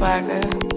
swagger.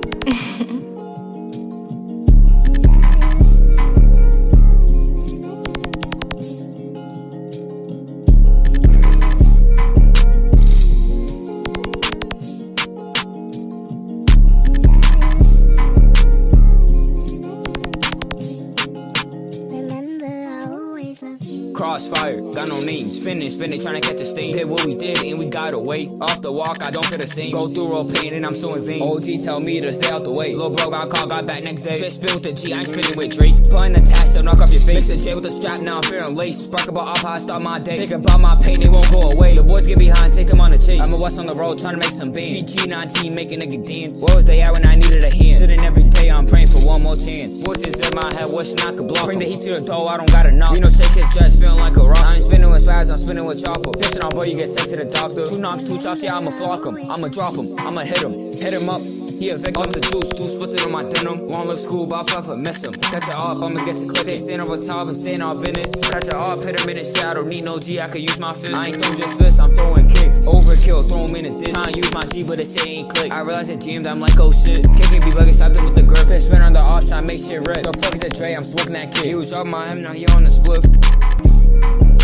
Crossfire, got no names. Finish, tryna catch a stain. Did what we did and we got away. Off the walk, I don't feel the same. Go through real pain and I'm still in vain. OG tell me to stay out the way. Lil' bro got caught, got back next day. Spit with the G, I ain't spinning with Drake. Putting a task to knock off your face. Mix a J with a strap, now I'm feeling lace. Spark about up how I start my day. Think about my pain, they won't go away. The boys get behind, take them on the chase. I'm a West on the road, tryna make some bands. PG-19, make a nigga dance. Where was they at when I needed a hand? Sitting every day, I'm praying for one more chance. Voices in my head, wishing I could block. Bring the heat to the door, I don't gotta knock. You know, shake his dress, feeling like a rock. I ain't spinning with spaz, I'm spinning with chopper. Pissing on boy, you get sent to the doctor. 2 knocks, 2 chops, yeah, I'ma flock him. I'ma drop him, I'ma hit him. Hit him up, he a victim to juice. 2 split on my denim. Won't live school, but I'll forever miss him. Catch it off, I'ma get to clip. They stand over top and stay in our business. Catch it off, hit him in his shit. I don't need no G, I could use my fist. I ain't throwing just fists, I'm throwing kicks. Overkill, throw him in a ditch. Tryna use my G, but this shit ain't click. I realize it jammed, I'm like, oh shit. Kicking be bugging, stopped it with the grip. Fish spin on the off, tryna make shit rip. The fuck is that Dre, I'm smoking that kid. He was dropping my M, now he on the spliff.